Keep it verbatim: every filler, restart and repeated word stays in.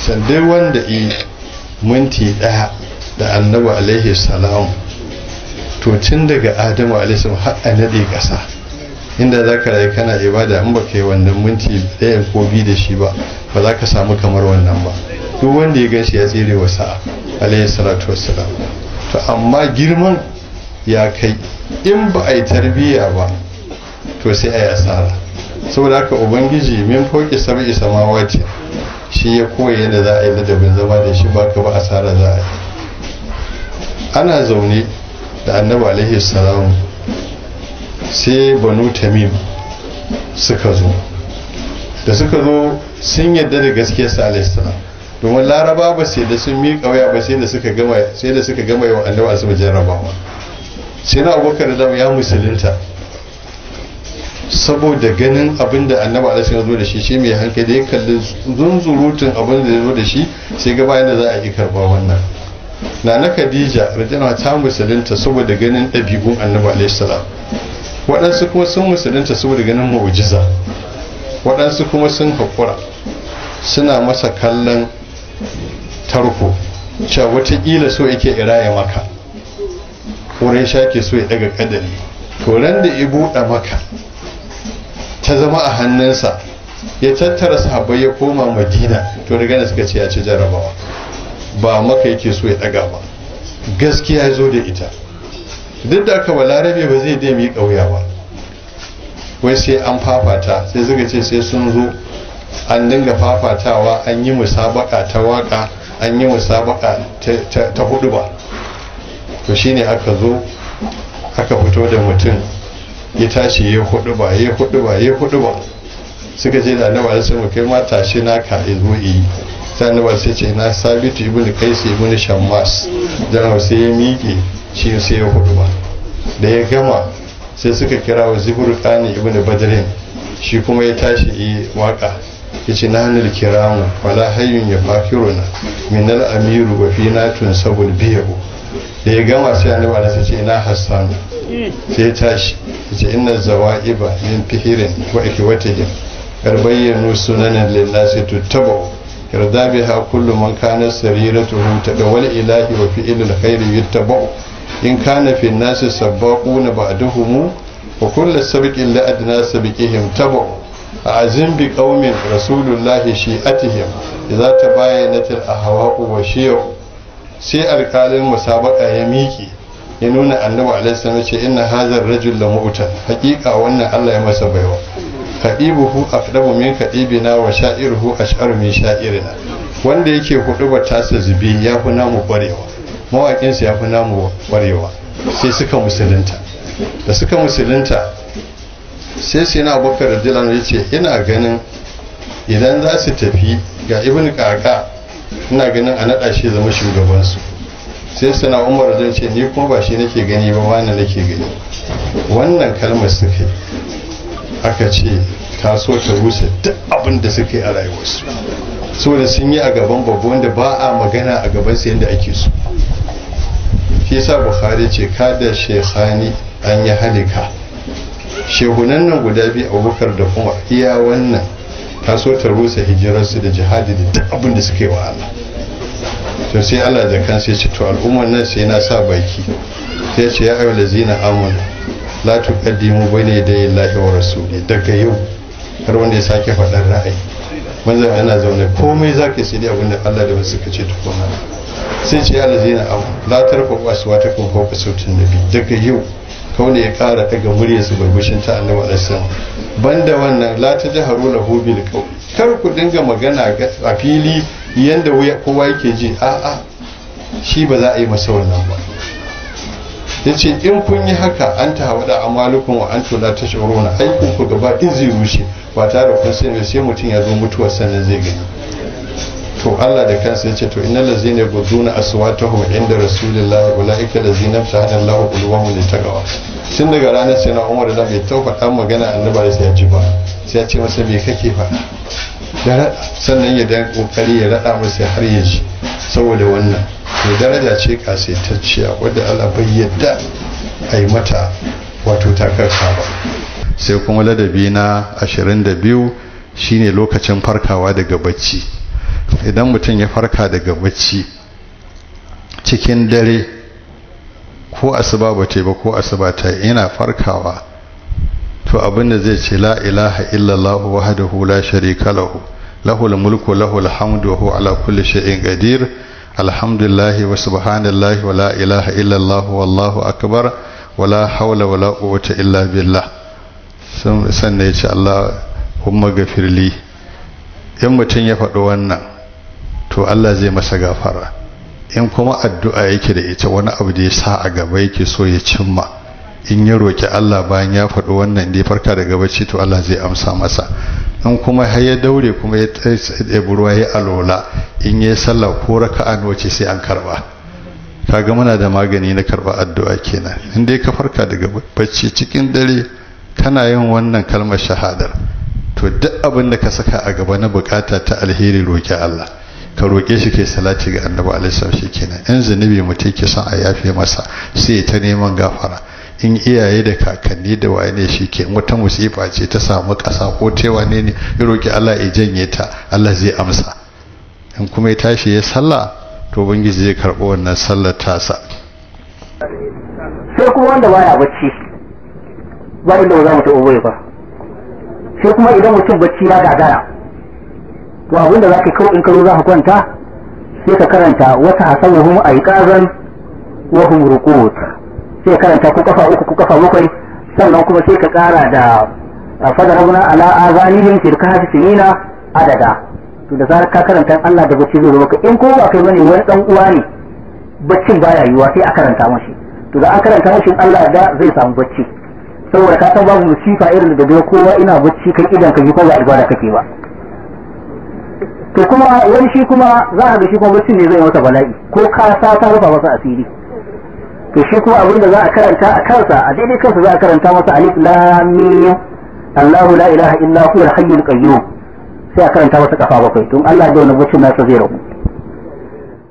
san dai wanda yi minti daya da annabi alaihi salam to tun daga adamu alaihi salam har a nade kasa inda za ka rayu kana ibada in ba ka yi wannan minti ɗaya ko biyu da shi ba ba za ka samu kamar wannan ba duk wanda ya gan shi ya tsere wa sa'a alaihi salatu wassalam to amma girman ya kai in ba a yi tarbiyya ba to sai a yi asara saboda haka ubangiji min fauki sab'i samawati shi ya koya yadda za a yi ladabin zama da shi ba ka ba asara za a yi. Ana zaune da annabi alaihi salam sai banu tamim suka zo da suka zo sun yadda da gaskiyar sa alaihi salam domin laraba ba sai da sun miƙa waya ba sai da suka gama sai da suka gama yawan annabi asu jarrabawa sai na abubakar da ya musulunta saboda ganin abin da annabi alaihi ya zo da shi shi mai hankali ya kalli zunzurutun abin da ya zo da shi sai ga bayan da za a yi karba wannan na na khadija radiyallahu ta musulunta saboda ganin ɗabi'un annabi alaihi salam waɗansu kuma sun musulunta saboda ganin mu'jiza waɗansu kuma sun haƙura suna masa kallon tarko cewa watakila so yake iraya maka wurin shake so ya daga kadari to ran da ya buɗe maka ta zama a hannunsa ya tattara sahabbai ya koma madina to daga nan suka ce ya ci jarabawa ba maka yake so ya daga ba gaskiya ya zo da ita duk da aka balarabe ba zai dai mi kauya ba wai sai an fafata sai suka ce sai sun zo an dinga fafatawa an yi musabaka ta waka an yi musabaka ta hudu ba to shine aka zo aka fito da mutum ya tashi ya hudu ba ya hudu ba ya hudu ba suka je da annabi sai mu kai ma tashi naka ya zo yi sai annabi sai ce na sabitu ibnu qais ibnu shammas dan sai ya miƙe shi sai ya hudu ba da ya gama sai suka kira wa ziburqani ibnu badrin shi kuma ya tashi yi waka yace na hanul kiramu wala hayyun yafakiruna min al-amiru wa fina tunsabul bihu da ya gama sai annabi Allah ce ina hassan sai ya tashi yace inna zawaiba min fihirin wa ikwatihim karbayyanu sunanan lillahi tuttabu yarda biha kullu man kana sariratuhu tadawwal ilahi wa fi'lul khairi yuttabu in kana fi an-nasi sabaquna ba'dahum wa kullu sabiqin la adna sabiqihim tabu azim bi qaumin rasulullahi shi'atihim idza tabayyanat al-ahwa'u wa shi'u sai alƙalin musabaka ya miki ya nuna annabi alaihi salam ce inna hadha ar-rajul la mu'tan haqiqa wannan Allah ya masa baiwa kadibuhu aqdabu min kadibina wa sha'iruhu ash'aru min sha'irina wanda yake hudubar tasa zubi ya fi namu kwarewa mawakin sa ya fi namu kwarewa sai suka musulunta da suka musulunta sai sai na Abubakar radiyallahu anhu yace ina ganin idan za su tafi ga ibn qaqa ina ganin a naɗa shi zama shugabansu sai suna umar zai ce ni kuma ba shi nake gani ba wani nake gani wannan kalmar suka yi aka ce ta so ta rusa duk abin da suka yi a rayuwarsu saboda sun yi a gaban babu wanda ba a magana a gaban sa yadda ake so shi yasa bukhari ce kada shekhani an yi halika shehunan nan guda biyu abubakar da kuma iya wannan ta so ta rusa hijirarsu da jihadi da duk abin da suka yi wa Allah to sai Allah da kansa ya ce to al'ummar nan sai na sa baki sai ya ce ya ayyuhal ladzina amanu la tuqaddimu bayna yaday Allahi wa rasuli daga yau har wanda ya sake faɗar ra'ayi manzo ana zaune komai zaka sai dai abin da Allah da wasu suka ce tukuna sai ce ya ladzina amanu la tarfa'u aswatakum fawqa sautin nabi daga yau kawai ya kara daga muryarsu barbushin ta annabi alaihi salam banda wannan la tajharu lahu bil qawl kar ku dinga magana a fili yanda kowa yake ji a a shi ba za a yi masa wannan ba yace in kun yi haka an ta hawada amalukum wa antum la tashuruna aikin ku gaba din zai rushe ba tare kun sani sai mutum ya zo mutuwar sannan zai gani to Allah da kansa yace to innal ladzina yaghudduna aswatahum inda rasulillahi ulaika ladzina shahada Allahu qulubuhum litaqwa tun daga ranar sai na Umar da bai taufa dan magana annabi sai ya ji ba sai ya ce masa me kake faɗa da rada sannan ya dan kokari ya rada masa har ya ji saboda wannan to daraja ce kasaitacciya wadda Allah bai yadda ai mata wato takarka ba sai kuma ladabi na ashirin da biyu shine lokacin farkawa daga bacci idan mutum ya farka daga bacci cikin dare ko asuba ba ta ba ko asuba ta yana farkawa to abinda zai ce la ilaha illallah wahdahu la sharika lahu lahul mulku lahul hamdu wa huwa ala kulli shay'in qadir alhamdulillahi wa subhanallahi wa la ilaha illallah wallahu akbar wa la hawla wa la quwwata illa billah sannan ya ce Allahumma gafirli. in mutum ya faɗi wannan to Allah zai masa gafara. in kuma addu'a yake da ita wani abu da ya sa a gaba yake so ya cimma, in ya roki Allah bayan ya faɗi wannan da ya farka daga bacci to Allah zai amsa masa. in kuma har ya daure kuma ya tsaye ruwa ya alola in ya sallah ko raka'a wace sai an karba. kaga muna da magani na karba addu'a kenan. in dai ka farka daga bacci cikin dare kana yin wannan kalmar shahadar to duk abin da ka saka a gaba na bukata ta alheri roki Allah, ka roke shi kai salati ga Annabi alaihi salam shikenan. in zunubi mutum ke son a yafe masa sai ta neman gafara. in iyaye da kakanni da waye ne shike wata musifa ce ta samu ƙasa ko tewa ne ne ya roki Allah ya janye ta, Allah zai amsa. in kuma ya tashi ya sallah to ubangiji zai karɓi wannan sallar tasa. sai kuma wanda baya bacci ba inda ba za mu taɓa bai ba, sai kuma idan mutum bacci ya gagara to abinda za ka kawo in karo za ka kwanta sai ka karanta wata hasabuhum aiqazan wa hum ruqut, sai karanta ku kafa uku ku kafa bakwai, sannan kuma sai ka kara da fadarabuna ala azanihim fil kahfi sinina adada. to da zarar ka karanta Allah da bacci zai zo maka. in ko ba kai bane wani dan uwa ne baccin baya yiwa sai a karanta mashi, to da an karanta mashi Allah da zai samu bacci, saboda ka san babu musifa irin da dai kowa ina bacci kai idan ka ji ko ba ibada kake ba. to kuma wani shi kuma za a ga shi kuma bacci ne zai masa bala'i ko ka sa ta rufa masa asiri. to shi kuma abinda za a karanta a kansa a daidai kansa za a karanta masa alif lam mim Allahu la ilaha illa huwa al-hayyul qayyum, sai a karanta masa kafa bakwai don Allah da wannan baccin nasa zai rabu.